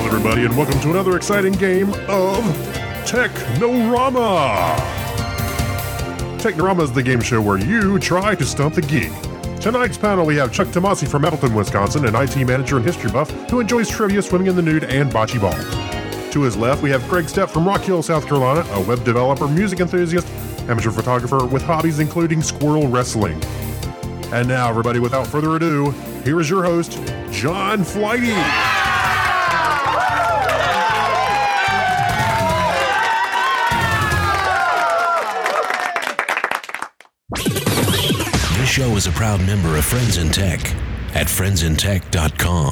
everybody, and welcome to another exciting game of Technorama. Technorama is the game show where you try to stump the geek. Tonight's panel, we have Chuck Tomasi from Appleton, Wisconsin, an IT manager and history buff who enjoys trivia, swimming in the nude, and bocce ball. To his left, we have Craig Stepp from Rock Hill, South Carolina, a web developer, music enthusiast, amateur photographer with hobbies including squirrel wrestling. And now, everybody, without further ado, here is your host, John Flighty. This show is a proud member of Friends in Tech at friendsintech.com.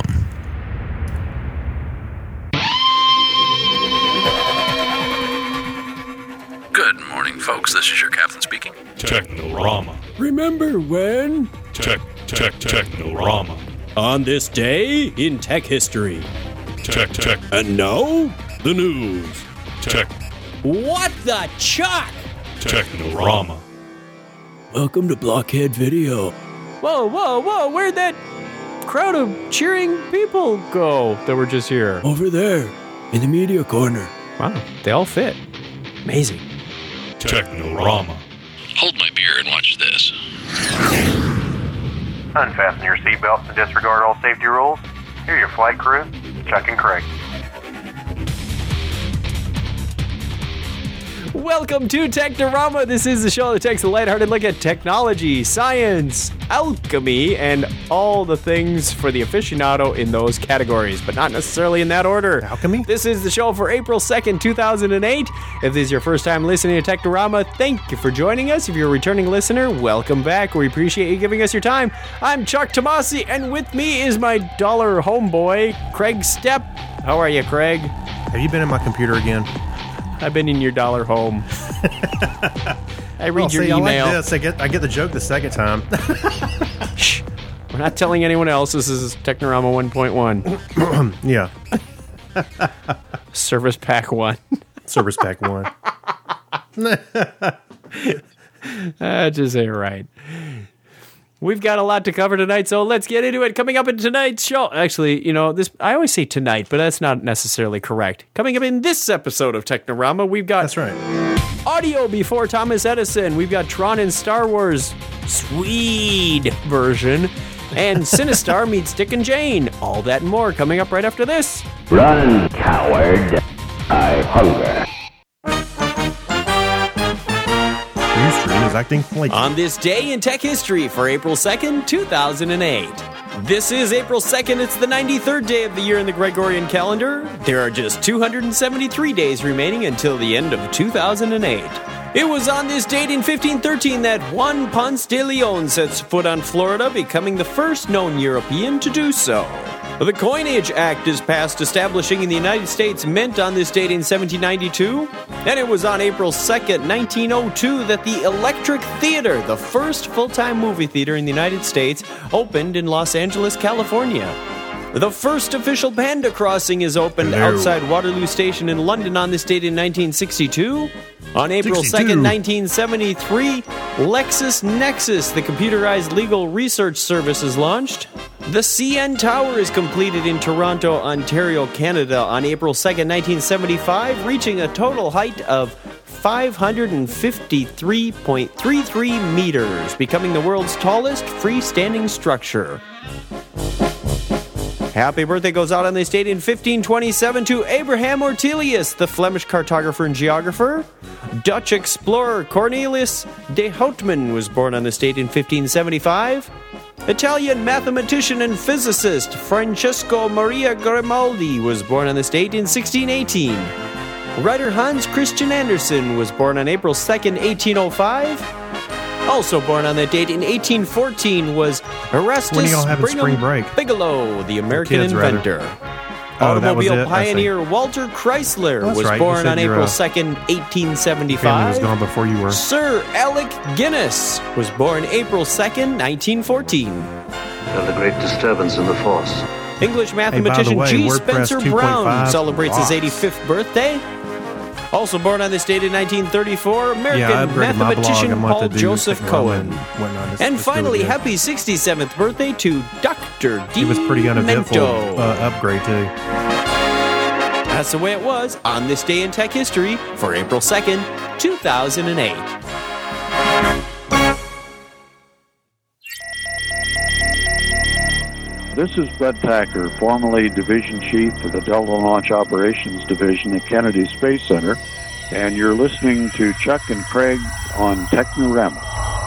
Good morning, folks. This is your captain speaking. Technorama. Remember when? Technorama. On this day in tech history. Tech. And now, the news. Tech. What the chuck? Technorama. Welcome to Blockhead Video. Whoa, where'd that crowd of cheering people go that were just here? Over there, in the media corner. Wow, they all fit. Amazing. Technorama. Hold my beer and watch this. Unfasten your seatbelts and disregard all safety rules. Here are your flight crew, Chuck and Craig. Welcome to Technorama. This is the show that takes a lighthearted look at technology, science, alchemy, and all the things for the aficionado in those categories, but not necessarily in that order. Alchemy? This is the show for April 2nd, 2008. If this is your first time listening to Technorama, thank you for joining us. If you're a returning listener, welcome back. We appreciate you giving us your time. I'm Chuck Tomasi, and with me is my dollar homeboy, Craig Stepp. How are you, Craig? Have you been in my computer again? I've been in your dollar home. I read your email. I like this. I get the joke the second time. Shh. We're not telling anyone else. This is Technorama 1.1. Yeah. Service Pack 1. Service Pack 1. Just ain't right. We've got a lot to cover tonight, so let's get into it. Coming up in tonight's show. Actually, this I always say tonight, but that's not necessarily correct. Coming up in this episode of Technorama, we've got That's right. audio before Thomas Edison. We've got Tron and Star Wars Swede version. And Sinistar meets Dick and Jane. All that and more coming up right after this. Run, coward. I hunger. Ustream is acting flaky. On this day in tech history for April 2nd, 2008. This is April 2nd. It's the 93rd day of the year in the Gregorian calendar. There are just 273 days remaining until the end of 2008. It was on this date in 1513 that Juan Ponce de Leon sets foot on Florida, becoming the first known European to do so. The Coinage Act is passed, establishing in the United States mint on this date in 1792. And it was on April 2nd, 1902, that the Electric Theater, the first full-time movie theater in the United States, opened in Los Angeles, California. The first official panda crossing is opened outside Waterloo Station in London on this date in 1962. On April 2nd, 1973, LexisNexis, the computerized legal research service, is launched. The CN Tower is completed in Toronto, Ontario, Canada on April 2nd, 1975, reaching a total height of 553.33 meters, becoming the world's tallest freestanding structure. Happy birthday goes out on this date in 1527 to Abraham Ortelius, the Flemish cartographer and geographer. Dutch explorer Cornelis de Houtman was born on this date in 1575. Italian mathematician and physicist Francesco Maria Grimaldi was born on this date in 1618. Writer Hans Christian Andersen was born on April 2nd, 1805. Also born on that date in 1814 was Erastus When are y'all having spring break? Bigelow, the American kids, inventor. Oh, that was Automobile it? I see. pioneer Walter Chrysler That's was right. You born said on your, April 2nd, Family 1875. was gone before you were. Sir Alec Guinness was born April 2nd, 1914. Felt a great disturbance in the force. English mathematician way, G. WordPress Spencer 2.5 Brown celebrates his rocks. 85th birthday. Also born on this date in 1934, American Yeah, I upgraded my blog. mathematician I'm about Paul to do Joseph Technorama Cohen. and whatnot. And Let's do it finally, again. happy 67th birthday to Dr. D. It was pretty uneventful Mento. upgrade too. That's the way it was on this day in tech history for April 2nd, 2008. This is Bud Packer, formerly Division Chief of the Delta Launch Operations Division at Kennedy Space Center, and you're listening to Chuck and Craig on Technorama.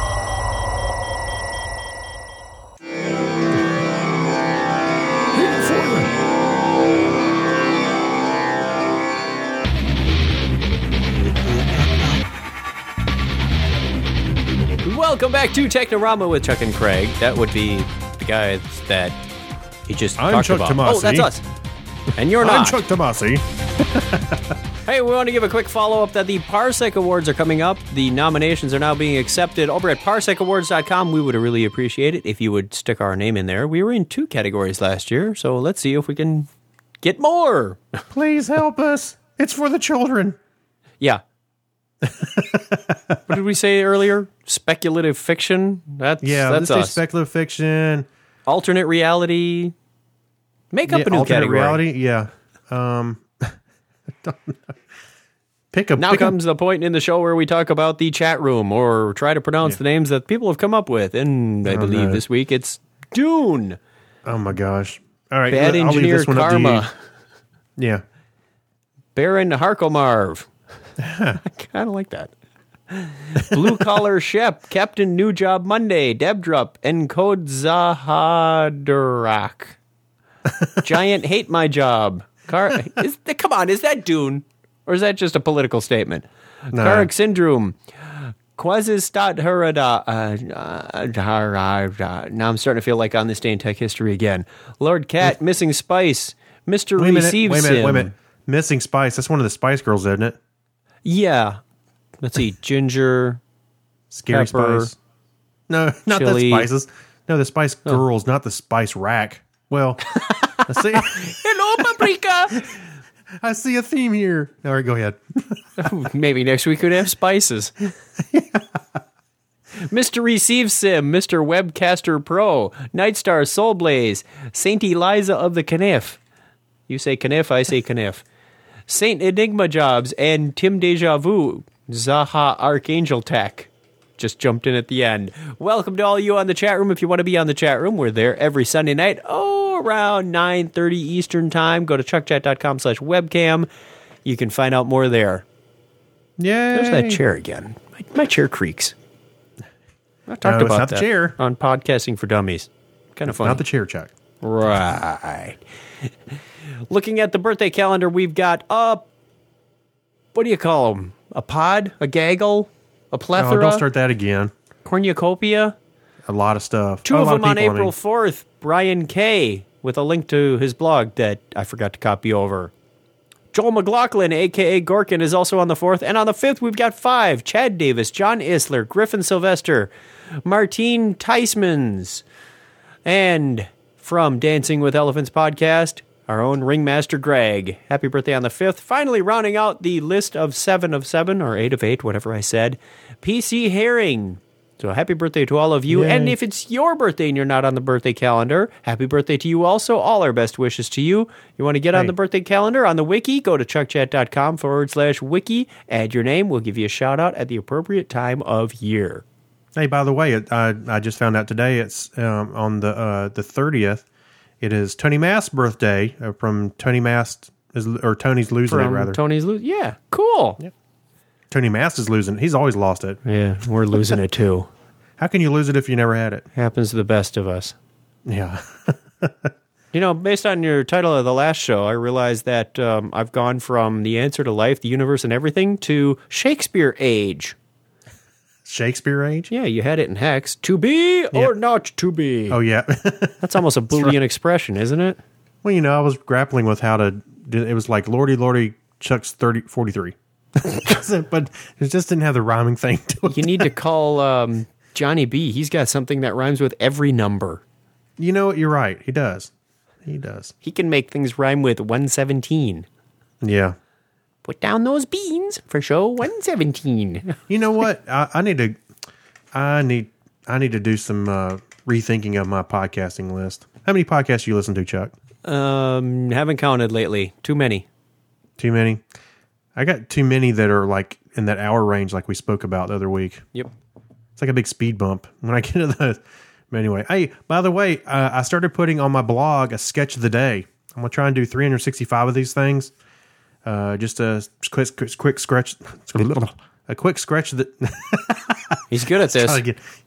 Welcome back to Technorama with Chuck and Craig. That would be the guy that he just I'm talked Chuck about. Tomasi. Oh, that's us. And you're not. I'm Chuck Tomasi. Hey, we want to give a quick follow-up that the Parsec Awards are coming up. The nominations are now being accepted over at parsecawards.com. We would really appreciate it if you would stick our name in there. We were in 2 categories last year, so let's see if we can get more. Please help us. It's for the children. Yeah. What did we say earlier? Speculative fiction? That's Let's say us. speculative fiction. Alternate reality. Make up a new alternate category. reality. Yeah. I don't know. Now comes the point in the show where we talk about the chat room or try to pronounce the names that people have come up with. And I believe this week it's Dune. Oh my gosh. All right. Bad I'll leave Engineer this one up to Karma. you. Yeah. Baron Harkomarv. I kind of like that. Blue Collar Shep. Captain New Job Monday. Debdrup. Encode Zahadarak. Giant Hate My Job. Come on, is that Dune? Or is that just a political statement? No. Karak Syndrome. Quasistat Harada. Now I'm starting to feel like on this day in tech history again. Lord Cat, Missing Spice. Mr. Wait a Receive minute. Missing Spice. That's one of the Spice Girls, isn't it? Yeah. Let's see. Ginger. Scary Pepper, Spice. No, not chili. the Spices. No, the Spice Girls, not the Spice Rack. Well, I see. Hello, Paprika. I see a theme here. All right, go ahead. Maybe next week we'd have spices. Mr. Receive Sim, Mr. Webcaster Pro, Nightstar Soulblaze, Saint Eliza of the Kniff. You say Kniff, I say Kniff. Saint Enigma Jobs and Tim Deja Vu, Zaha Archangel Tech. Just jumped in at the end. Welcome to all you on the chat room. If you want to be on the chat room, we're there every Sunday night, around 9:30 Eastern Time. Go to chuckchat.com/webcam. You can find out more there. Yeah. There's that chair again. My chair creaks. I talked about not that the chair. on Podcasting for Dummies. Kind of funny. Not the chair, Chuck. Right. Looking at the birthday calendar, we've got what do you call them? A pod? A gaggle? A plethora? Oh, don't start that again. Cornucopia? A lot of stuff. Two a of lot them on people, April 4th. Brian K. with a link to his blog that I forgot to copy over. Joel McLaughlin, a.k.a. Gorkin, is also on the 4th. And on the 5th, we've got 5. Chad Davis, John Isler, Griffin Sylvester, Martine Teismans, and from Dancing with Elephants podcast, our own Ringmaster Greg. Happy birthday on the 5th. Finally rounding out the list of 7 of 7, or 8 of 8, whatever I said, PC Herring. So happy birthday to all of you. Yay. And if it's your birthday and you're not on the birthday calendar, happy birthday to you also. All our best wishes to you. You want to get on the birthday calendar on the wiki, go to chuckchat.com/wiki, add your name. We'll give you a shout out at the appropriate time of year. Hey, by the way, I just found out today it's on the 30th. It is Tony Mast's birthday from Tony Mast, or Tony's losing it, rather. Tony's losing. Yeah, cool. Yep. Tony Mast is losing. He's always lost it. Yeah, we're losing it too. How can you lose it if you never had it? Happens to the best of us. Yeah. You know, based on your title of the last show, I realized that I've gone from The Answer to Life, the Universe, and Everything to Shakespeare Age. Shakespeare Age? Yeah, you had it in Hex. To be or not to be. Oh, yeah. That's almost a Boolean expression, isn't it? Well, you know, I was grappling with how to do it. Was like Lordy, Chuck's 43. But it just didn't have the rhyming thing to it. You need to call Johnny B. He's got something that rhymes with every number. You know what? You're right. He does. He does. He can make things rhyme with 117. Yeah. Put down those beans for show 117. You know what? I need to do some rethinking of my podcasting list. How many podcasts you listen to, Chuck? Haven't counted lately. Too many. Too many. I got too many that are like in that hour range, like we spoke about the other week. Yep. It's like a big speed bump when I get to those. But anyway, hey, by the way, I started putting on my blog a sketch of the day. I'm gonna try and do 365 of these things. Just a quick scratch. A quick scratch that. He's good at this.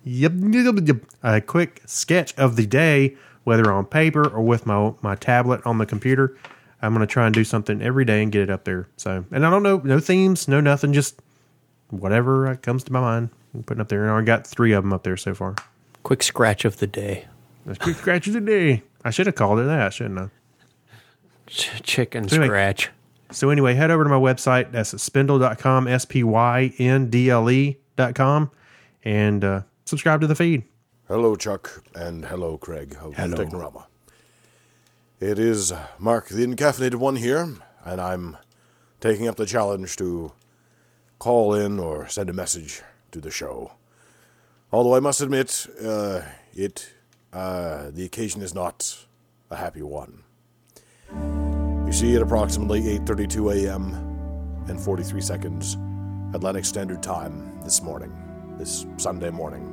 A quick sketch of the day, whether on paper or with my tablet on the computer. I'm going to try and do something every day and get it up there. So, and I don't know, no themes, no nothing, just whatever comes to my mind. I'm putting up there, and I got 3 of them up there so far. Quick scratch of the day. A quick scratch of the day. I should have called it that, shouldn't I? Chicken So anyway, scratch. So anyway, head over to my website. That's at spindle.com, spyndle.com, and subscribe to the feed. Hello, Chuck, and hello, Craig of Technorama. It is Mark, the Encaffeinated One here, and I'm taking up the challenge to call in or send a message to the show. Although I must admit, the occasion is not a happy one. You see, at approximately 8:32 a.m. and 43 seconds Atlantic Standard Time this Sunday morning,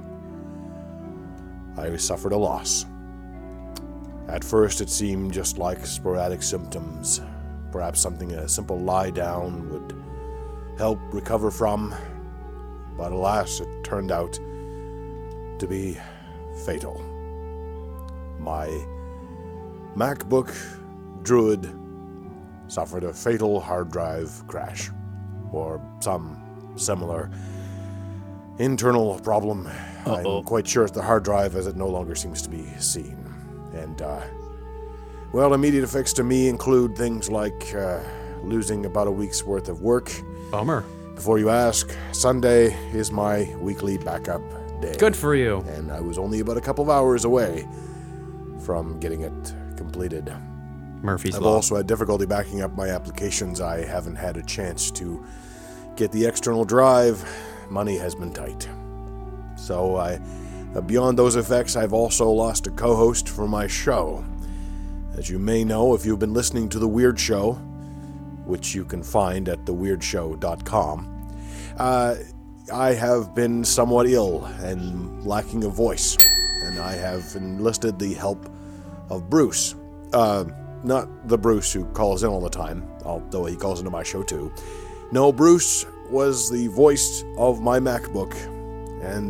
I suffered a loss. At first, it seemed just like sporadic symptoms, perhaps something a simple lie down would help recover from, but alas, it turned out to be fatal. My MacBook Druid suffered a fatal hard drive crash, or some similar internal problem. I'm quite sure it's the hard drive, as it no longer seems to be seen. And, immediate effects to me include things like losing about a week's worth of work. Bummer. Before you ask, Sunday is my weekly backup day. Good for you. And I was only about a couple of hours away from getting it completed. Murphy's I've Law. also had difficulty backing up my applications. I haven't had a chance to get the external drive. Money has been tight. So beyond those effects, I've also lost a co-host for my show. As you may know, if you've been listening to The Weird Show, which you can find at theweirdshow.com, I have been somewhat ill and lacking a voice, and I have enlisted the help of Bruce. Not the Bruce who calls in all the time, although he calls into my show too. No, Bruce was the voice of my MacBook, and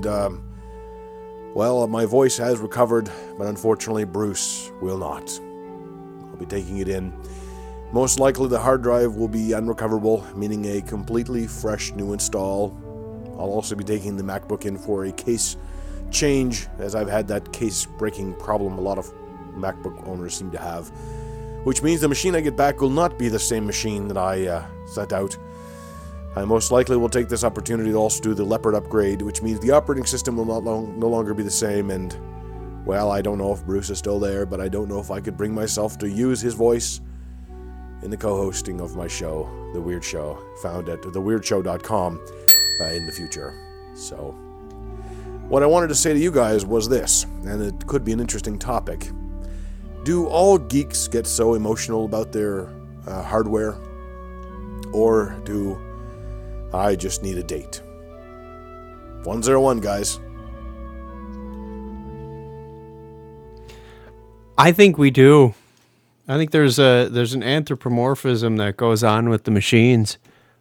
my voice has recovered, but unfortunately Bruce will not. I'll be taking it in. Most likely the hard drive will be unrecoverable, meaning a completely fresh new install. I'll also be taking the MacBook in for a case change, as I've had that case breaking problem a lot of MacBook owners seem to have, which means the machine I get back will not be the same machine that I sent out. I most likely will take this opportunity to also do the Leopard upgrade, which means the operating system will no longer be the same, and, I don't know if Bruce is still there, but I don't know if I could bring myself to use his voice in the co-hosting of my show, The Weird Show, found at theweirdshow.com in the future. So, what I wanted to say to you guys was this, and it could be an interesting topic. Do all geeks get so emotional about their hardware? Or do I just need a date? 101, guys. I think we do. I think there's an anthropomorphism that goes on with the machines.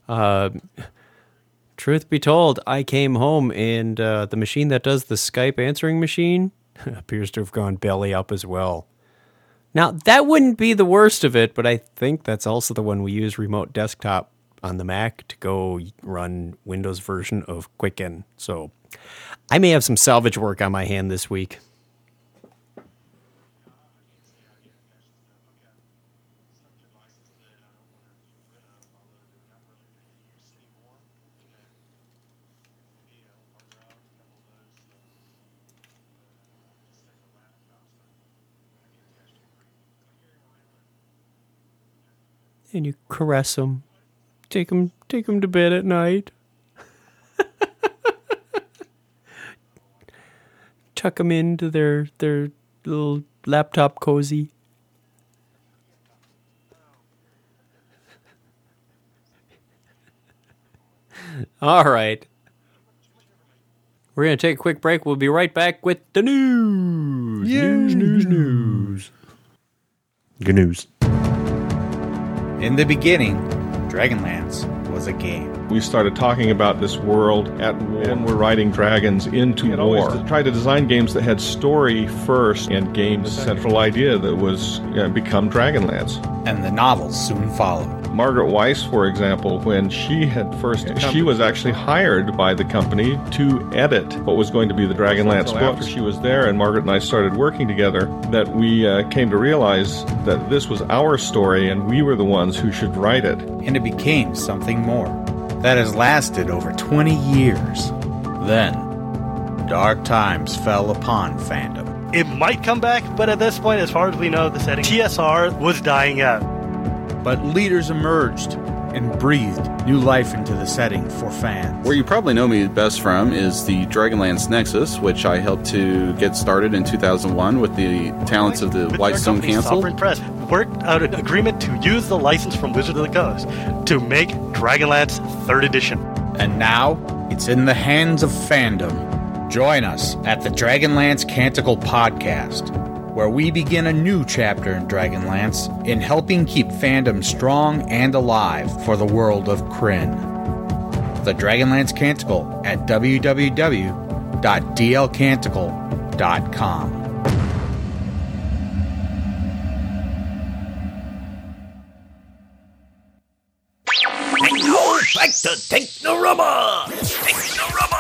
Truth be told, I came home and the machine that does the Skype answering machine appears to have gone belly up as well. Now, that wouldn't be the worst of it, but I think that's also the one we use remote desktop on the Mac to go run Windows version of Quicken. So I may have some salvage work on my hand this week. And you caress them, take them to bed at night, tuck them into their little laptop cozy. All right. We're going to take a quick break. We'll be right back with the news. News. Good news. In the beginning, Dragonlance was a game. We started talking about this world at war, and we're riding dragons into war. To try to design games that had story first and gained the central idea that was become Dragonlance. And the novels soon followed. Margaret Weiss, for example, when she was actually hired by the company to edit what was going to be the Dragonlance book. After she was there and Margaret and I started working together, that we came to realize that this was our story and we were the ones who should write it. And it became something more that has lasted over 20 years. Then, dark times fell upon fandom. It might come back, but at this point, as far as we know, the setting TSR was dying out. But leaders emerged and breathed new life into the setting for fans. Where you probably know me best from is the Dragonlance Nexus, which I helped to get started in 2001 with the talents of the Whitestone Council. Sovereign Press worked out an agreement to use the license from Wizards of the Coast to make Dragonlance 3rd Edition. And now, it's in the hands of fandom. Join us at the Dragonlance Canticle Podcast, where we begin a new chapter in Dragonlance in helping keep fandom strong and alive for the world of Krynn. The Dragonlance Canticle at www.dlcanticle.com. And now back to Technorama! Technorama!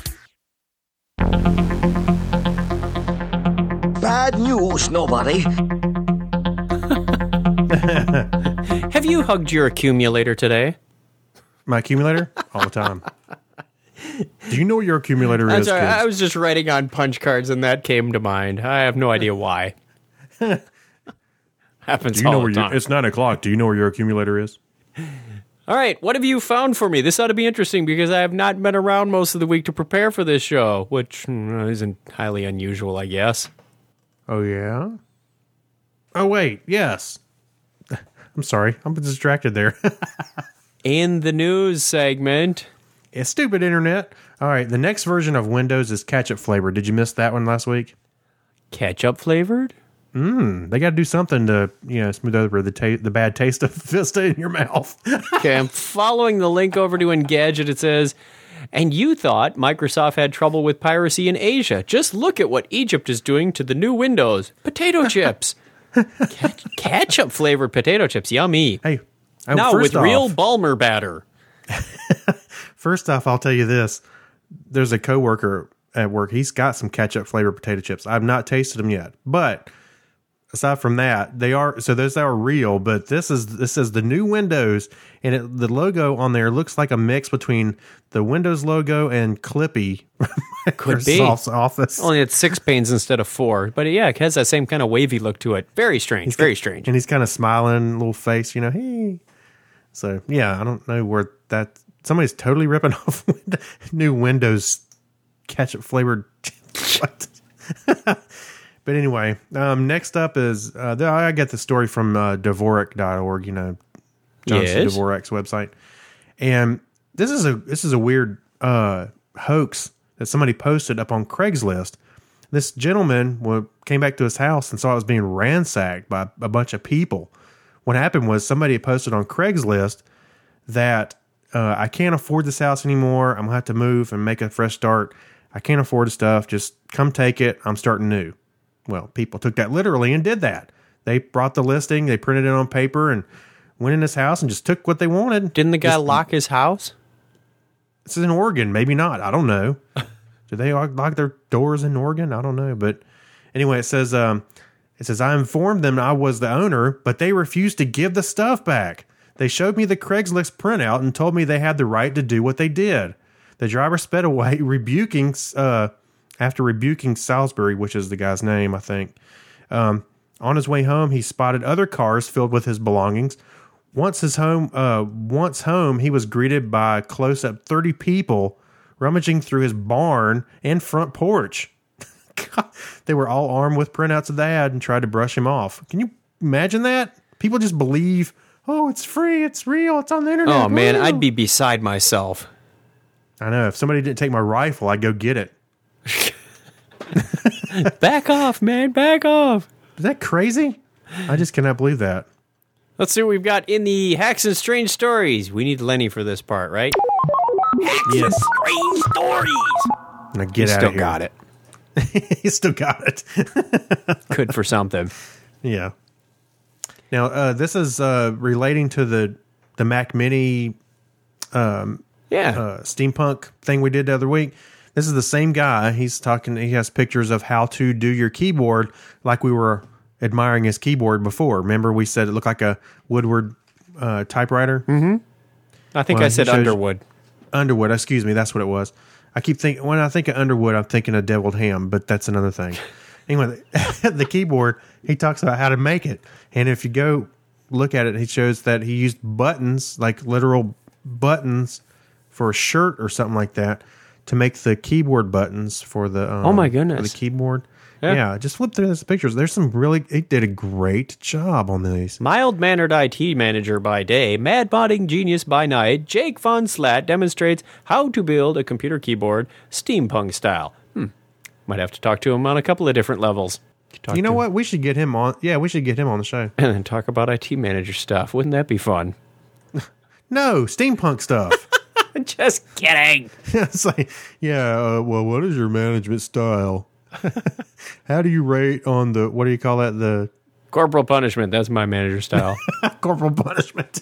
Bad news, nobody. Have you hugged your accumulator today? My accumulator? All the time. Do you know what your accumulator is? Sorry, kids? I was just writing on punch cards and that came to mind. I have no idea why. Happens Do you know all where the time. It's 9 o'clock. Do you know where your accumulator is? All right, what have you found for me? This ought to be interesting because I have not been around most of the week to prepare for this show, which isn't highly unusual, I guess. Oh, yeah? Oh, wait, yes. I'm sorry, I'm distracted there. In the news segment. It's stupid internet. All right, the next version of Windows is ketchup flavored. Did you miss that one last week? Ketchup flavored? They got to do something to, smooth over the bad taste of Vista in your mouth. Okay, I'm following the link over to Engadget. It says, and you thought Microsoft had trouble with piracy in Asia. Just look at what Egypt is doing to the new Windows. Potato chips. Ketchup flavored potato chips. Yummy. Hey, now with real Balmer batter. First off, I'll tell you this. There's a coworker at work. He's got some ketchup flavored potato chips. I've not tasted them yet, but aside from that, those are real, but this is the new Windows, and the logo on there looks like a mix between the Windows logo and Clippy. Could be. Microsoft's Office. Only it's 6 panes instead of 4. But yeah, it has that same kind of wavy look to it. Very strange. Very strange. And he's kind of smiling, little face, hey. So yeah, I don't know where that somebody's totally ripping off new Windows ketchup flavored. What? But anyway, next up is I got the story from Dvorak.org, John C. Dvorak's website, and this is a weird hoax that somebody posted up on Craigslist. This gentleman came back to his house and saw it was being ransacked by a bunch of people. What happened was somebody had posted on Craigslist that I can't afford this house anymore. I'm gonna have to move and make a fresh start. I can't afford the stuff. Just come take it. I'm starting new. Well, people took that literally and did that. They brought the listing, they printed it on paper, and went in his house and just took what they wanted. Didn't the guy lock his house? This is in Oregon. Maybe not. I don't know. Do they lock their doors in Oregon? I don't know. But anyway, it says, I informed them I was the owner, but they refused to give the stuff back. They showed me the Craigslist printout and told me they had the right to do what they did. The driver sped away, after rebuking Salisbury, which is the guy's name, I think. On his way home, he spotted other cars filled with his belongings. Once home, he was greeted by close-up 30 people rummaging through his barn and front porch. God, they were all armed with printouts of the ad and tried to brush him off. Can you imagine that? People just believe, oh, it's free, it's real, it's on the internet. Oh, man, I'd be beside myself. I know. If somebody didn't take my rifle, I'd go get it. Back off, man. Back off. Is that crazy? I just cannot believe that. Let's see what we've got in the Hacks and Strange Stories. We need Lenny for this part, right? Hacks and Strange Stories. Now get out of here. Got it. He still got it. Good for something. Yeah. Now, this is relating to the Mac Mini steampunk thing we did the other week. This is the same guy. He's talking. He has pictures of how to do your keyboard like we were admiring his keyboard before. Remember we said it looked like a Woodward typewriter? Mm-hmm. I think I said Underwood. Underwood, excuse me. That's what it was. I keep thinking, when I think of Underwood, I'm thinking of deviled ham, but that's another thing. Anyway, the keyboard, he talks about how to make it. And if you go look at it, he shows that he used buttons, like literal buttons for a shirt or something like that, to make the keyboard buttons for the oh my goodness, for the keyboard. Yeah, just flip through those pictures. There's some he did a great job on these. Mild-mannered IT manager by day, mad-modding genius by night, Jake Von Slat demonstrates how to build a computer keyboard steampunk style. Might have to talk to him on a couple of different levels. You know what? We should get him on. Yeah, we should get him on the show. And then talk about IT manager stuff. Wouldn't that be fun? No, steampunk stuff. Just kidding. It's like, well, what is your management style? How do you rate on the, what do you call that? The corporal punishment. That's my manager style. Corporal punishment.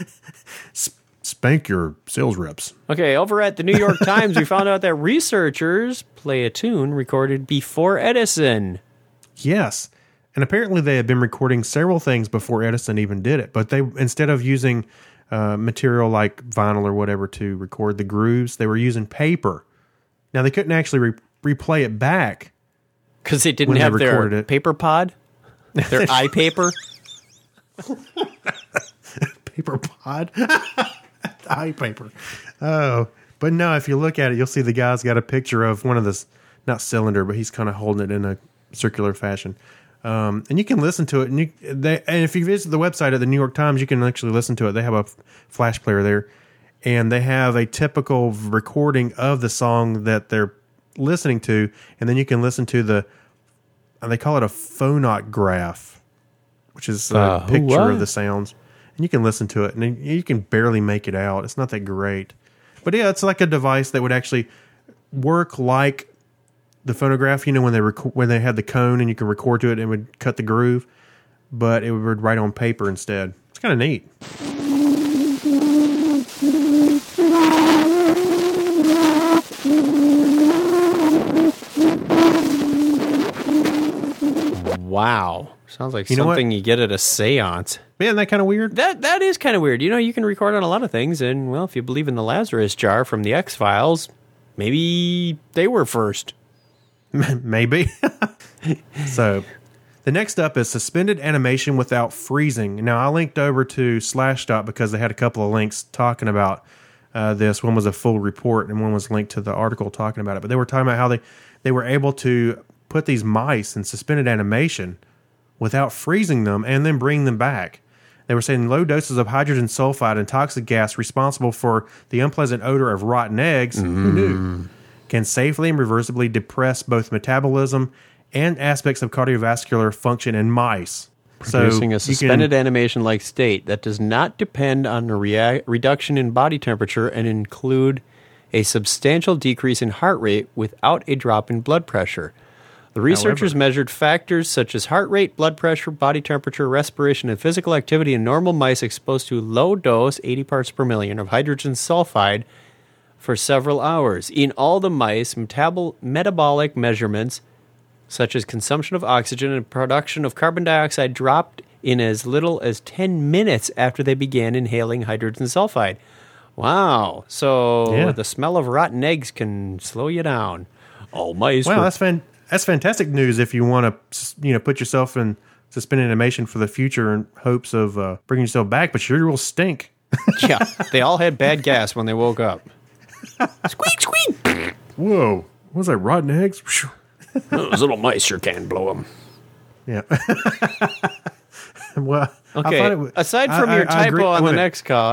Spank your sales reps. Okay, over at the New York Times, we found out that researchers play a tune recorded before Edison. Yes. And apparently they had been recording several things before Edison even did it. But they, instead of using material like vinyl or whatever to record the grooves, they were using paper. Now, they couldn't actually replay it back. Because they didn't have their paper pod? Their iPaper? Paper pod? iPaper. Oh, but no, if you look at it, you'll see the guy's got a picture of one of the, not cylinder, but he's kind of holding it in a circular fashion. And you can listen to it. And if you visit the website of the New York Times, you can actually listen to it. They have a flash player there. And they have a typical recording of the song that they're listening to. And then you can listen to they call it a phonograph, which is a picture of the sounds. And you can listen to it, and you can barely make it out. It's not that great. But yeah, it's like a device that would actually work like the phonograph, when they had the cone and you could record to it and it would cut the groove, but it would write on paper instead. It's kind of neat. Wow. Sounds like something you get at a seance. Yeah, isn't that kind of weird? That is kind of weird. You can record on a lot of things, and, well, if you believe in the Lazarus jar from the X-Files, maybe they were first. Maybe. So, the next up is suspended animation without freezing. Now, I linked over to Slashdot because they had a couple of links talking about this. One was a full report, and one was linked to the article talking about it. But they were talking about how they were able to put these mice in suspended animation without freezing them and then bring them back. They were saying low doses of hydrogen sulfide and toxic gas responsible for the unpleasant odor of rotten eggs, who knew, can safely and reversibly depress both metabolism and aspects of cardiovascular function in mice. Producing a suspended animation-like state that does not depend on a reduction in body temperature and include a substantial decrease in heart rate without a drop in blood pressure. The researchers measured factors such as heart rate, blood pressure, body temperature, respiration, and physical activity in normal mice exposed to low dose, 80 parts per million, of hydrogen sulfide for several hours. In all the mice, metabolic measurements, such as consumption of oxygen and production of carbon dioxide, dropped in as little as 10 minutes after they began inhaling hydrogen sulfide. Wow. So the smell of rotten eggs can slow you down. All mice. Wow, that's fantastic news if you want to, put yourself in suspended animation for the future in hopes of bringing yourself back, but sure will stink. Yeah, they all had bad gas when they woke up. Squeak, squeak. Whoa. What was that, rotten eggs? Those little mice sure can blow them. Yeah. Well, okay. Aside from your typo on the next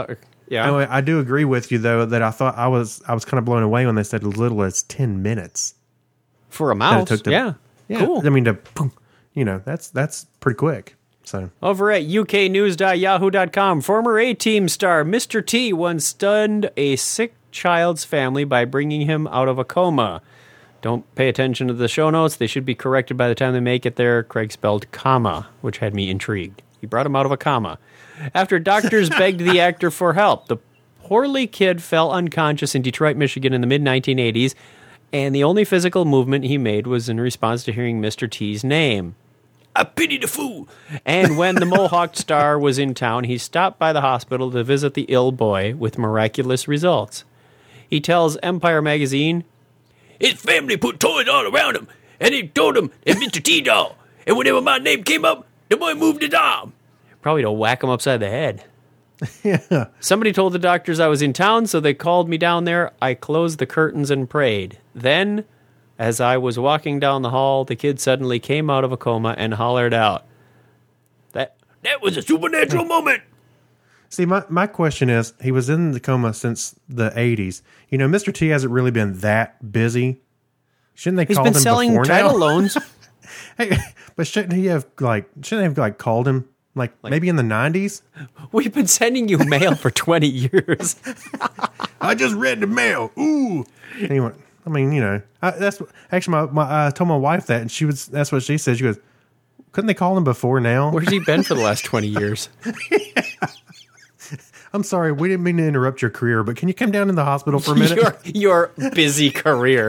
Yeah. Anyway, I do agree with you though that I was kind of blown away when they said as little as 10 minutes for a mouse. Yeah, cool. I mean, that's pretty quick. So over at uknews.yahoo.com, former A-Team star Mr. T once stunned a sick child's family by bringing him out of a coma. Don't pay attention to the show notes. They should be corrected by the time they make it there. Craig spelled comma, which had me intrigued. He brought him out of a coma. After doctors begged the actor for help, the poorly kid fell unconscious in Detroit, Michigan in the mid-1980s, and the only physical movement he made was in response to hearing Mr. T's name. I pity the fool. And when the Mohawk star was in town, he stopped by the hospital to visit the ill boy with miraculous results. He tells Empire magazine, his family put toys all around him, and they told him it's Mr. T doll. And whenever my name came up, the boy moved his arm. Probably to whack him upside the head. Yeah. Somebody told the doctors I was in town, so they called me down there. I closed the curtains and prayed. Then, as I was walking down the hall, the kid suddenly came out of a coma and hollered out. That was a supernatural moment. See, my question is, he was in the coma since the 80s. You know, Mr. T hasn't really been that busy. Shouldn't they call him before now? He's been selling title loans. Hey, but shouldn't they have called him maybe in the 90s? We've been sending you mail for 20 years. I just read the mail. Ooh. Anyway, I mean, that's actually I told my wife that, and that's what she said. She goes, couldn't they call him before now? Where's he been for the last 20 years? Yeah. I'm sorry, we didn't mean to interrupt your career, but can you come down in the hospital for a minute? Your busy career.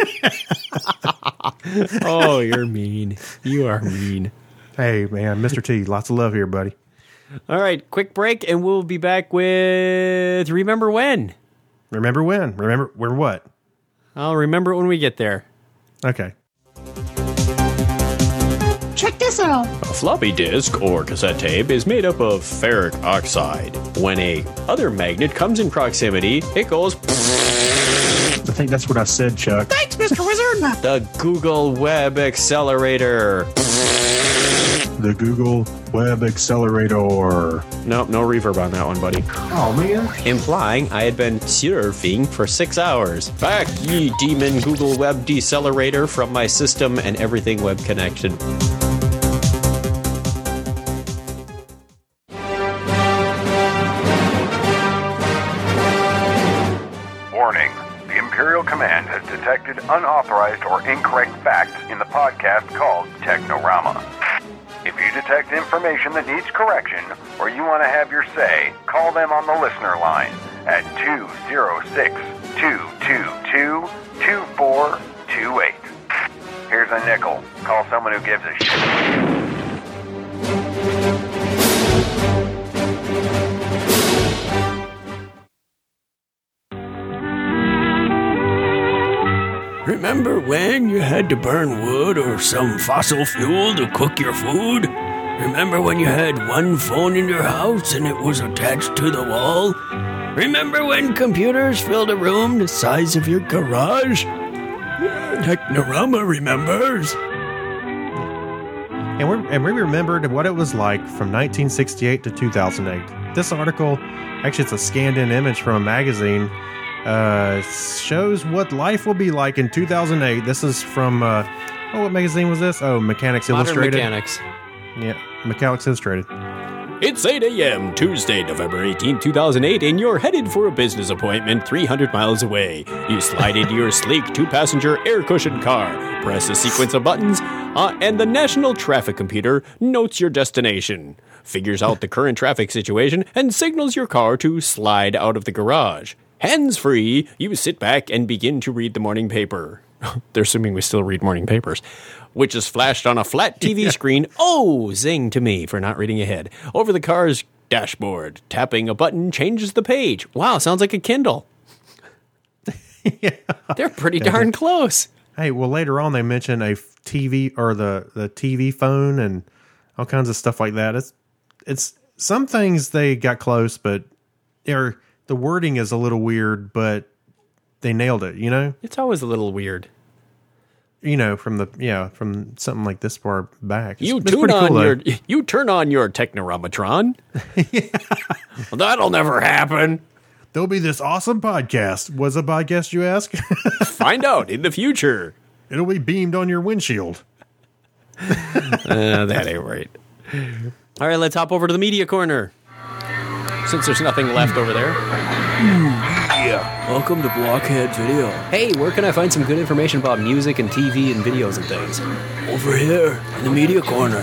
Oh, you're mean. You are mean. Hey, man, Mr. T, lots of love here, buddy. All right, quick break, and we'll be back with Remember When. Remember when? Remember what? I'll remember it when we get there. Okay. Check this out. A floppy disk or cassette tape is made up of ferric oxide. When a other magnet comes in proximity, it goes... I think that's what I said, Chuck. Thanks, Mr. Wizard. The Google Web Accelerator. The Google Web Accelerator. Nope, no reverb on that one, buddy. Oh, man. Implying I had been surfing for 6 hours. Back, ye demon Google Web Decelerator, from my system and everything web connected. Warning. The Imperial Command has detected unauthorized or incorrect facts in the podcast called Technorama. If you detect information that needs correction, or you want to have your say, call them on the listener line at 206-222-2428. Here's a nickel. Call someone who gives a shit. Remember when you had to burn wood or some fossil fuel to cook your food? Remember when you had one phone in your house and it was attached to the wall? Remember when computers filled a room the size of your garage? Technorama remembers. And we remembered what it was like from 1968 to 2008. This article, actually it's a scanned-in image from a magazine, shows what life will be like in 2008. This is from, what magazine was this? Oh, Mechanics Illustrated. Modern Mechanics. Yeah, Mechanics Illustrated. It's 8 a.m., Tuesday, November 18, 2008, and you're headed for a business appointment 300 miles away. You slide into your sleek two-passenger air-cushioned car, press a sequence of buttons, and the National Traffic Computer notes your destination, figures out the current traffic situation, and signals your car to slide out of the garage. Hands-free, you sit back and begin to read the morning paper. They're assuming we still read morning papers. Which is flashed on a flat TV screen. Oh, zing to me for not reading ahead. Over the car's dashboard. Tapping a button changes the page. Wow, sounds like a Kindle. Yeah. They're pretty darn close. Hey, well, later on they mention a TV or the TV phone and all kinds of stuff like that. It's some things they got close, but the wording is a little weird, but they nailed it, you know? It's always a little weird. from something like this far back. You It's pretty cool, though. you turn on your Technoramatron. Well, that'll never happen. There'll be this awesome podcast. What's a podcast, you ask? Find out in the future. It'll be beamed on your windshield. That ain't right. All right, let's hop over to the media corner. Since there's nothing left over there. Yeah. Welcome to Blockhead Video. Hey, where can I find some good information about music and TV and videos and things? Over here in the media corner.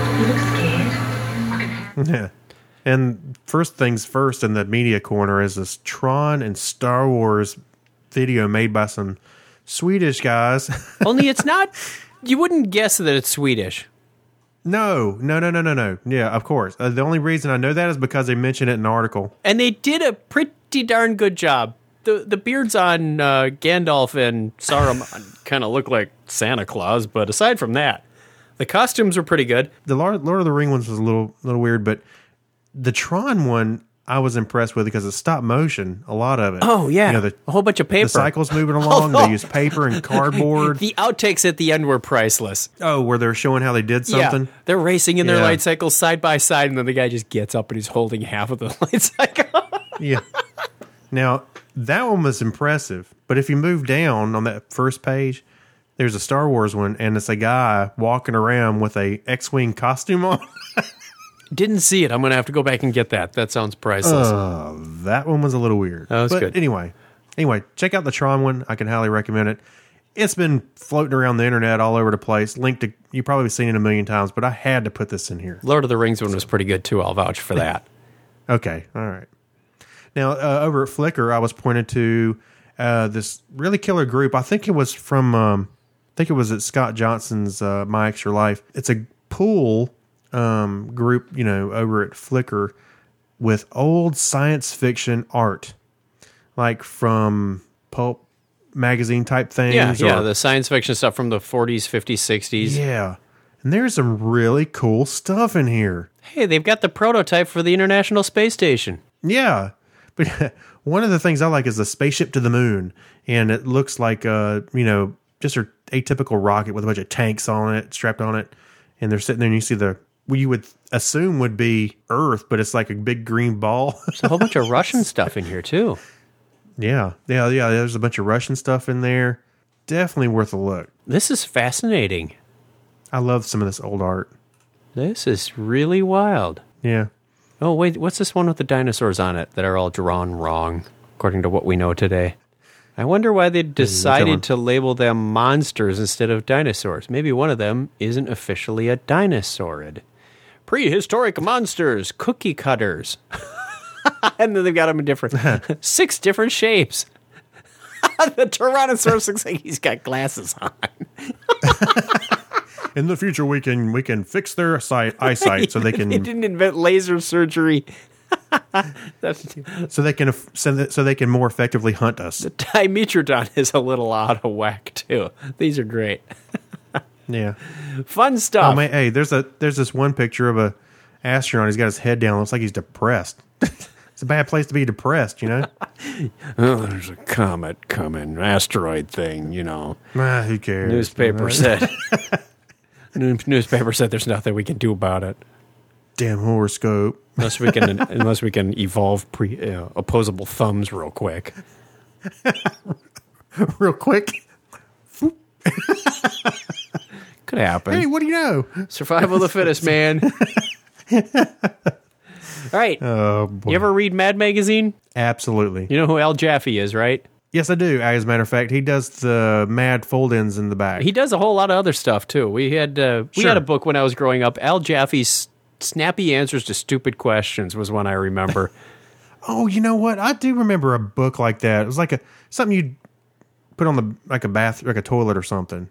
Yeah. And first things first in the media corner is this Tron and Star Wars video made by some Swedish guys. Only it's not, you wouldn't guess that it's Swedish. No. Yeah, of course. The only reason I know that is because they mentioned it in an article. And they did a pretty darn good job. The beards on Gandalf and Saruman kind of look like Santa Claus, but aside from that, the costumes were pretty good. The Lord of the Ring ones was a little weird, but the Tron one I was impressed with because it's stop motion, a lot of it. Oh, yeah. A whole bunch of paper. The cycle's moving along. They use paper and cardboard. The outtakes at the end were priceless. Oh, where they're showing how they did something? Yeah, they're racing in their light cycles side by side, and then the guy just gets up and he's holding half of the light cycle. Yeah. Now, that one was impressive, but if you move down on that first page, there's a Star Wars one, and it's a guy walking around with a X-Wing costume on. Didn't see it. I'm going to have to go back and get that. That sounds priceless. That one was a little weird. That was but good. Anyway, check out the Tron one. I can highly recommend it. It's been floating around the internet all over the place. Linked to, you've probably seen it a million times, but I had to put this in here. Lord of the Rings one was pretty good too. I'll vouch for that. Okay. All right. Now, over at Flickr, I was pointed to this really killer group. I think it was from, at Scott Johnson's My Extra Life. It's a pool group, over at Flickr with old science fiction art, like from pulp magazine type things. Yeah, the science fiction stuff from the 40s, 50s, 60s. Yeah. And there's some really cool stuff in here. Hey, they've got the prototype for the International Space Station. Yeah. But one of the things I like is the spaceship to the moon. And it looks like, just a atypical rocket with a bunch of tanks on it, strapped on it. And they're sitting there and you see what you would assume would be Earth, but it's like a big green ball. There's a whole bunch of Russian stuff in here, too. Yeah. There's a bunch of Russian stuff in there. Definitely worth a look. This is fascinating. I love some of this old art. This is really wild. Yeah. Oh, wait, what's this one with the dinosaurs on it that are all drawn wrong, according to what we know today? I wonder why they decided to label them monsters instead of dinosaurs. Maybe one of them isn't officially a dinosaurid. Prehistoric monsters, cookie cutters. And then they've got them in 6 different shapes. The Tyrannosaurus looks like he's got glasses on. In the future, we can fix their eyesight so they can. They didn't invent laser surgery. So they can more effectively hunt us. The Dimetrodon is a little out of whack too. These are great. Yeah, fun stuff. Oh man, hey, there's this one picture of a astronaut. He's got his head down. Looks like he's depressed. It's a bad place to be depressed, Oh, there's a comet coming, asteroid thing, Who cares? Newspaper said there's nothing we can do about it. Damn horoscope. Unless we can evolve opposable thumbs real quick. Real quick. Could happen. Hey, what do you know? Survival of the fittest, man. All right. Oh, boy. You ever read Mad Magazine? Absolutely. You know who Al Jaffe is, right? Yes, I do. As a matter of fact, he does the Mad fold-ins in the back. He does a whole lot of other stuff, too. We had a book when I was growing up. Al Jaffe's Snappy Answers to Stupid Questions was one I remember. Oh, you know what? I do remember a book like that. It was like something you'd put on a toilet or something.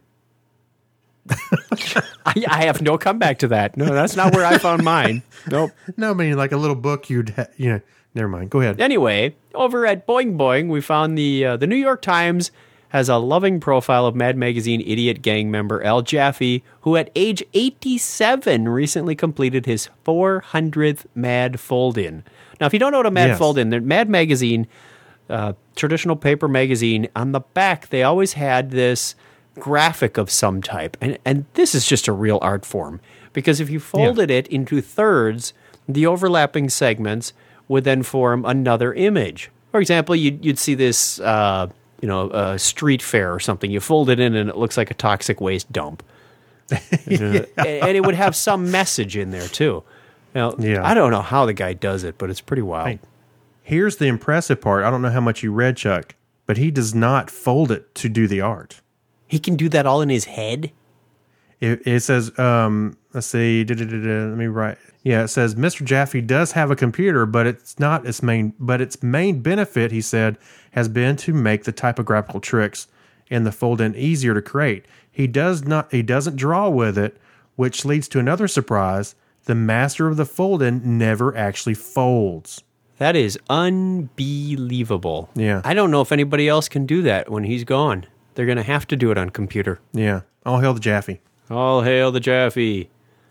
I have no comeback to that. No, that's not where I found mine. Nope. No, I mean like a little book never mind. Go ahead. Anyway, over at Boing Boing, we found the New York Times has a loving profile of Mad Magazine idiot gang member Al Jaffe, who at age 87 recently completed his 400th Mad Fold-In. Now, if you don't know what a Mad Fold-In, the Mad Magazine, traditional paper magazine, on the back they always had this graphic of some type. And this is just a real art form, because if you folded it into thirds, the overlapping segments would then form another image. For example, you'd see this, a street fair or something. You fold it in and it looks like a toxic waste dump. And it would have some message in there too. Now, I don't know how the guy does it, but it's pretty wild. Hey, here's the impressive part. I don't know how much you read, Chuck, but he does not fold it to do the art. He can do that all in his head? It says, let's see, let me write. Yeah, it says Mr. Jaffe does have a computer, but it's not its main. But its main benefit, he said, has been to make the typographical tricks in the fold-in easier to create. He doesn't draw with it, which leads to another surprise. The master of the fold-in never actually folds. That is unbelievable. Yeah. I don't know if anybody else can do that when he's gone. They're going to have to do it on computer. Yeah. All hail the Jaffe. All hail the Jaffe.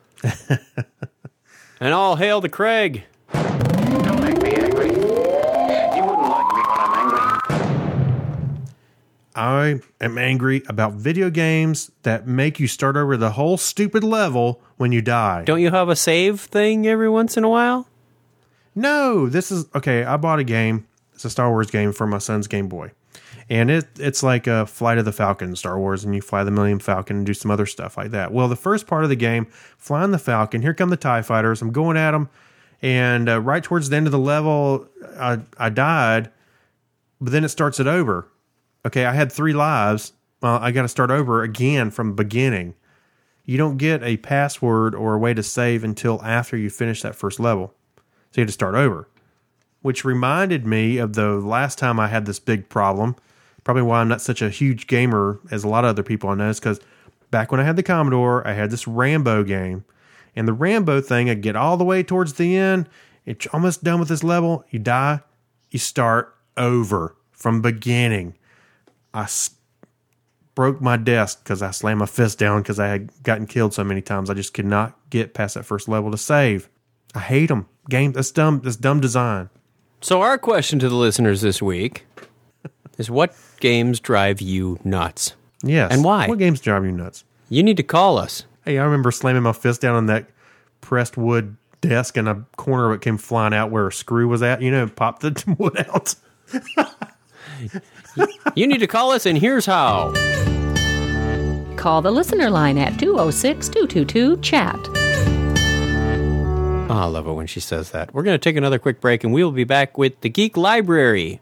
And all hail the Craig. Don't make me angry. You wouldn't like me when I'm angry. I am angry about video games that make you start over the whole stupid level when you die. Don't you have a save thing every once in a while? No, this is... Okay, I bought a game. It's a Star Wars game for my son's Game Boy. And it's like a Flight of the Falcon in Star Wars, and you fly the Millennium Falcon and do some other stuff like that. Well, the first part of the game, flying the Falcon, here come the TIE fighters. I'm going at them, and right towards the end of the level, I died, but then it starts it over. Okay, I had 3 lives. Well, I got to start over again from the beginning. You don't get a password or a way to save until after you finish that first level. So you have to start over, which reminded me of the last time I had this big problem. Probably why I'm not such a huge gamer as a lot of other people I know is because back when I had the Commodore, I had this Rambo game. And the Rambo thing, I'd get all the way towards the end. It's almost done with this level. You die. You start over from beginning. I broke my desk because I slammed my fist down because I had gotten killed so many times. I just could not get past that first level to save. I hate them. Game, that's dumb. That's dumb design. So our question to the listeners this week is, what games drive you nuts? Yes. And why? What games drive you nuts? You need to call us. Hey, I remember slamming my fist down on that pressed wood desk and a corner of it came flying out where a screw was at. Popped the wood out. You need to call us, and here's how. Call the listener line at 206-222-CHAT. Oh, I love it when she says that. We're going to take another quick break, and we will be back with the Geek Library.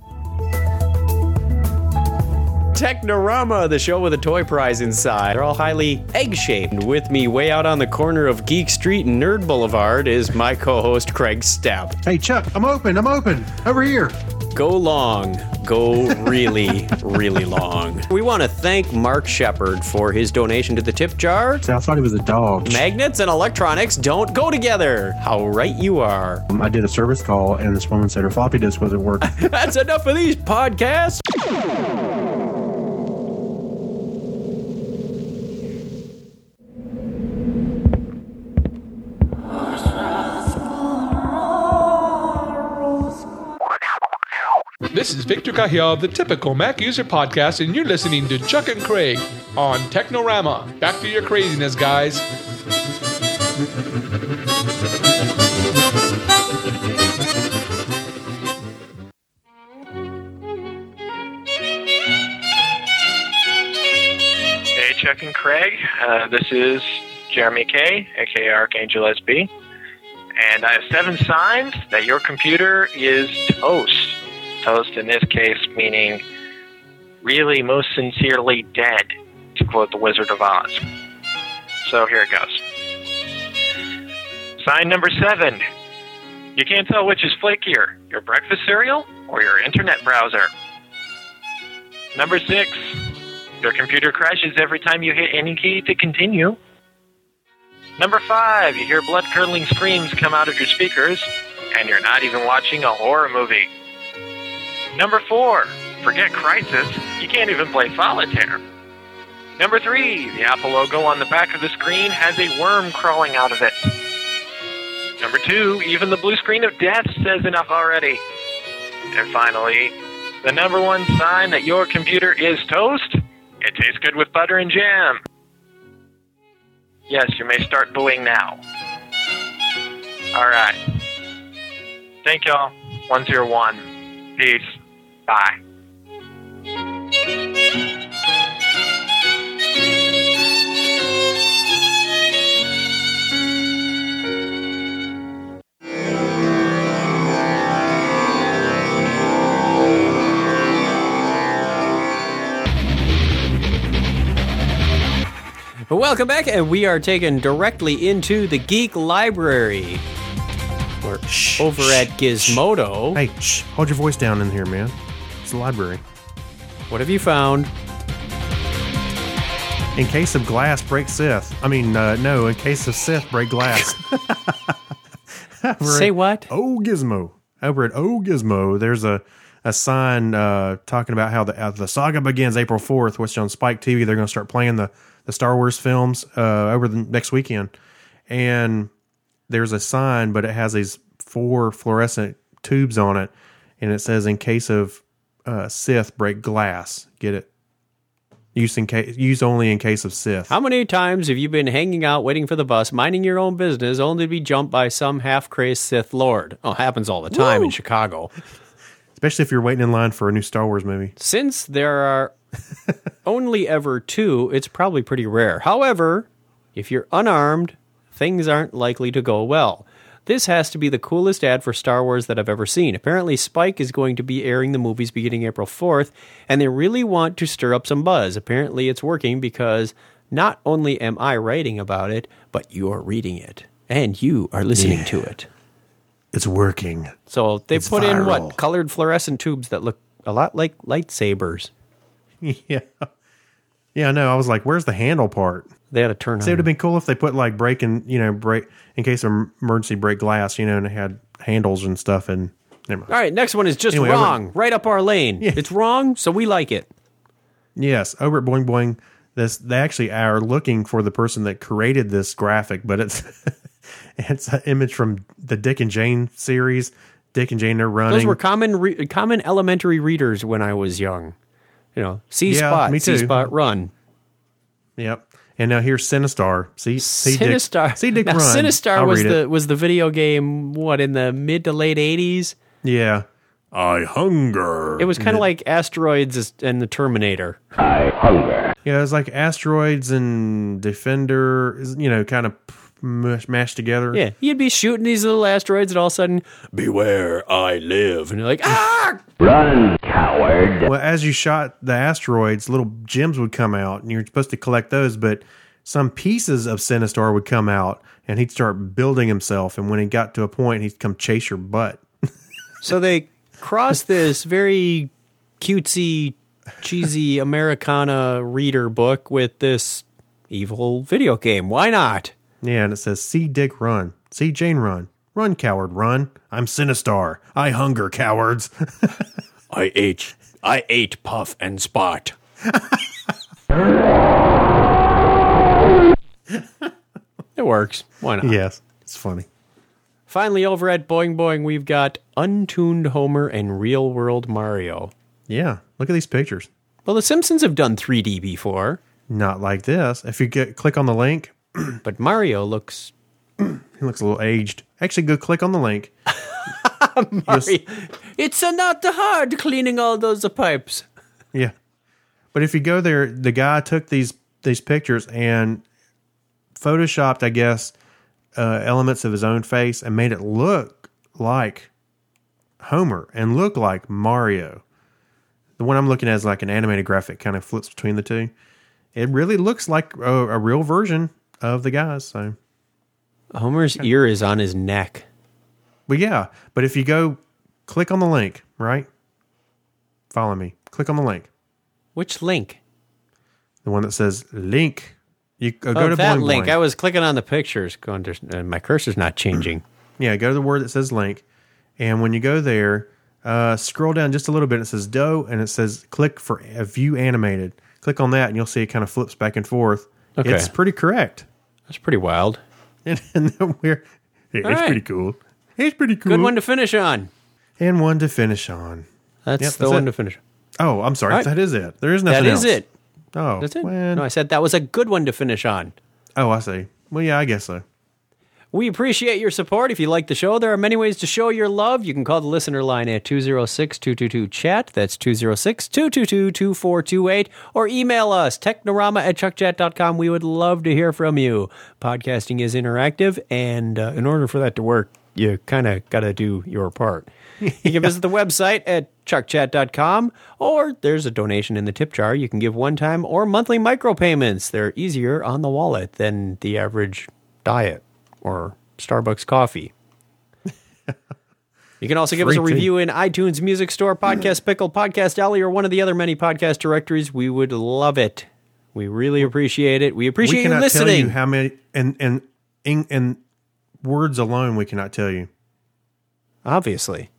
Technorama, the show with a toy prize inside. They're all highly egg-shaped. With me way out on the corner of Geek Street and Nerd Boulevard is my co-host, Craig Stepp. Hey, Chuck, I'm open. Over here. Go long. Go really, really long. We want to thank Mark Shepard for his donation to the tip jar. See, I thought he was a dog. Magnets and electronics don't go together. How right you are. I did a service call, and this woman said her floppy disk wasn't working. That's enough of these podcasts. This is Victor Kahia of the Typical Mac User Podcast, and you're listening to Chuck and Craig on Technorama. Back to your craziness, guys. Hey, Chuck and Craig. This is Jeremy K, aka Archangel SB, and I have 7 signs that your computer is toast. Toast in this case meaning really most sincerely dead, to quote the Wizard of Oz. So here it goes. Sign number 7. You can't tell which is flakier, your breakfast cereal or your internet browser. Number 6. Your computer crashes every time you hit any key to continue. Number 5. You hear blood-curdling screams come out of your speakers, and you're not even watching a horror movie. Number 4, forget Crysis, you can't even play Solitaire. Number 3, the Apple logo on the back of the screen has a worm crawling out of it. Number 2, even the blue screen of death says enough already. And finally, the number 1 sign that your computer is toast It tastes good with butter and jam. Yes, you may start booing now. All right. Thank y'all. 101. Peace. Bye. Welcome back, and we are taken directly into the Geek Library. We're over at Gizmodo. Hey, hold your voice down in here, man. It's the library. What have you found? In case of glass, break Sith. No, in case of Sith, break glass. Say what? Gizmo. Over at Gizmo, there's a sign talking about how the saga begins April 4th, which on Spike TV, they're going to start playing the Star Wars films over the next weekend. And there's a sign, but it has these 4 fluorescent tubes on it, and it says, in case of Sith, break glass. Get it? Use only in case of Sith. How many times have you been hanging out, waiting for the bus, minding your own business, only to be jumped by some half-crazed Sith Lord? Oh, it happens all the time in Chicago. Especially if you're waiting in line for a new Star Wars movie. Since there are only ever 2, it's probably pretty rare. However, if you're unarmed, things aren't likely to go well. This has to be the coolest ad for Star Wars that I've ever seen. Apparently, Spike is going to be airing the movies beginning April 4th, and they really want to stir up some buzz. Apparently, it's working because not only am I writing about it, but you're reading it, and you are listening to it. It's working. So they It's put in, viral. colored fluorescent tubes that look a lot like lightsabers. Yeah. Yeah, I know. I was like, where's the handle part? They had to turn See, it would have been cool if they put like break in case of emergency break glass, and it had handles and stuff. And never mind. All right, next one is just Anyway, wrong. Right up our lane. Yeah. It's wrong, so we like it. Yes, over at Boing Boing, they actually are looking for the person that created this graphic, but it's it's an image from the Dick and Jane series. Dick and Jane are running. Those were common elementary readers when I was young. C-Spot, me too. C-Spot, run. Yep. And now here's Sinistar. See Sinistar. Dick Now, run. Sinistar I'll was the video game, in the mid to late 80s? Yeah. I hunger. It was kind of like Asteroids and the Terminator. I hunger. Yeah, it was like Asteroids and Defender, kind of mashed together. Yeah, you'd be shooting these little asteroids, and all of a sudden, beware, I live. And you're like, ah! Run, coward. Well, as you shot the asteroids, little gems would come out, and you're supposed to collect those, but some pieces of Sinistar would come out, and he'd start building himself, and when he got to a point, he'd come chase your butt. So they crossed this very cutesy, cheesy Americana reader book with this evil video game. Why not? Yeah, and it says, see Dick run. See Jane run. Run, coward, run. I'm Sinistar. I hunger, cowards. I ate Puff and Spot. It works. Why not? Yes, it's funny. Finally, over at Boing Boing, we've got Untuned Homer and Real World Mario. Yeah, look at these pictures. Well, The Simpsons have done 3D before. Not like this. If you click on the link. But Mario looks... He looks a little aged. Actually, go click on the link. Mario, it's not hard cleaning all those pipes. Yeah. But if you go there, the guy took these pictures and photoshopped, I guess, elements of his own face and made it look like Homer and look like Mario. The one I'm looking at is like an animated graphic, kind of flips between the two. It really looks like a real version of the guys. So Homer's ear is on his neck. Well, yeah, but if you go click on the link, right? Follow me. Click on the link. Which link? The one that says link. You go to that Boing link. Boing. I was clicking on the pictures, my cursor's not changing. Yeah, go to the word that says link, and when you go there, scroll down just a little bit. And it says Doe, and it says click for a view animated. Click on that, and you'll see it kind of flips back and forth. Okay. It's pretty correct. That's pretty wild. And then it's right. pretty cool. It's pretty cool. Good one to finish on. And one to finish on. That's Yep, the one it. to finish. Oh, I'm sorry. Right. That is it. There is nothing That else. is it. Oh, That's it. well. No, I said that was a good one to finish on. Oh, I see. Well, yeah, I guess so. We appreciate your support. If you like the show, there are many ways to show your love. You can call the listener line at 206-222-CHAT. That's 206-222-2428. Or email us, technorama@chuckchat.com. We would love to hear from you. Podcasting is interactive, and in order for that to work, you kind of got to do your part. You can visit the website at chuckchat.com, or there's a donation in the tip jar. You can give one-time or monthly micropayments. They're easier on the wallet than the average diet or Starbucks coffee. You can also give us a review in iTunes, Music Store, Podcast Pickle, Podcast Alley, or one of the other many podcast directories. We would love it. We really appreciate it. We appreciate you listening. Tell you how many and words alone we cannot tell you. Obviously.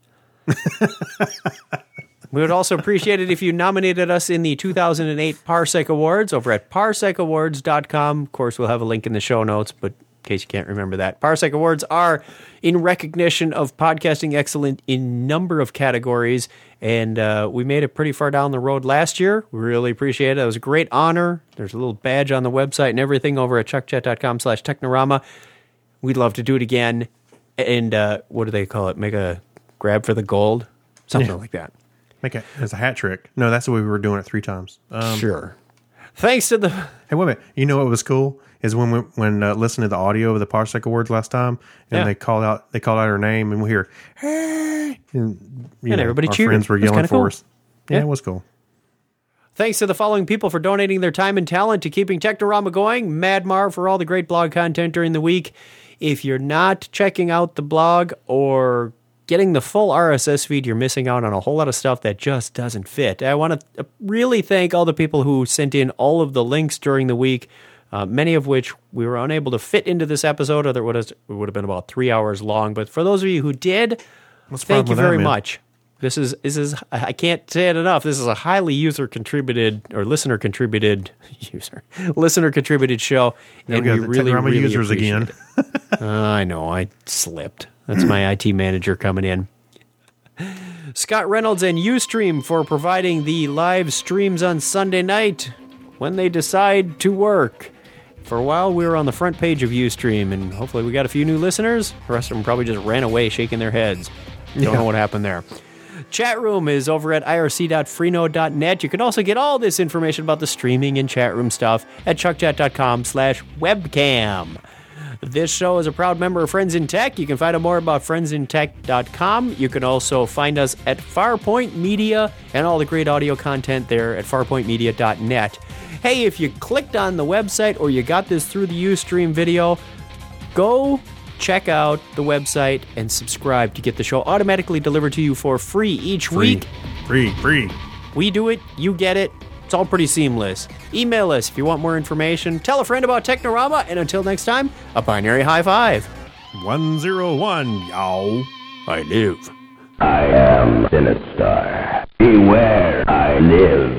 We would also appreciate it if you nominated us in the 2008 Parsec Awards over at parsecawards.com. Of course, we'll have a link in the show notes, but in case you can't remember that. Parsec Awards are in recognition of podcasting excellence in number of categories, and we made it pretty far down the road last year. We really appreciate it. It was a great honor. There's a little badge on the website and everything over at chuckchat.com/technorama. We'd love to do it again. And what do they call it? Make a grab for the gold? Something like that. Make it as a hat trick. No, that's the way we were doing it 3 times. Sure. Thanks to the... Hey, wait a minute. You know what was cool? Is when listening to the audio of the Parsec Awards last time, and they called out her name, and we hear, hey! And everybody our cheered. friends were It was yelling kinda for cool. us. Yeah, it was cool. Thanks to the following people for donating their time and talent to keeping Technorama going. Mad Mar for all the great blog content during the week. If you're not checking out the blog or getting the full RSS feed, you're missing out on a whole lot of stuff that just doesn't fit. I want to really thank all the people who sent in all of the links during the week, many of which we were unable to fit into this episode, or it would have been about 3 hours long. But for those of you who did, thank you very much. This is I can't say it enough. This is a highly listener contributed show, and we really users appreciate again. it. I know, I slipped. That's my IT manager coming in. Scott Reynolds and Ustream for providing the live streams on Sunday night when they decide to work. For a while, we were on the front page of Ustream, and hopefully we got a few new listeners. The rest of them probably just ran away shaking their heads. Don't know what happened there. Chat room is over at irc.freenode.net. You can also get all this information about the streaming and chat room stuff at chuckchat.com/webcam. This show is a proud member of Friends in Tech. You can find out more about friendsintech.com. You can also find us at Farpoint Media and all the great audio content there at farpointmedia.net. Hey, if you clicked on the website or you got this through the Ustream video, go check out the website and subscribe to get the show automatically delivered to you for free each week. Free. We do it, you get it. It's all pretty seamless. Email us if you want more information. Tell a friend about Technorama, and until next time, a binary high five. 101, y'all. I live. I am Sinistar. Beware, I live.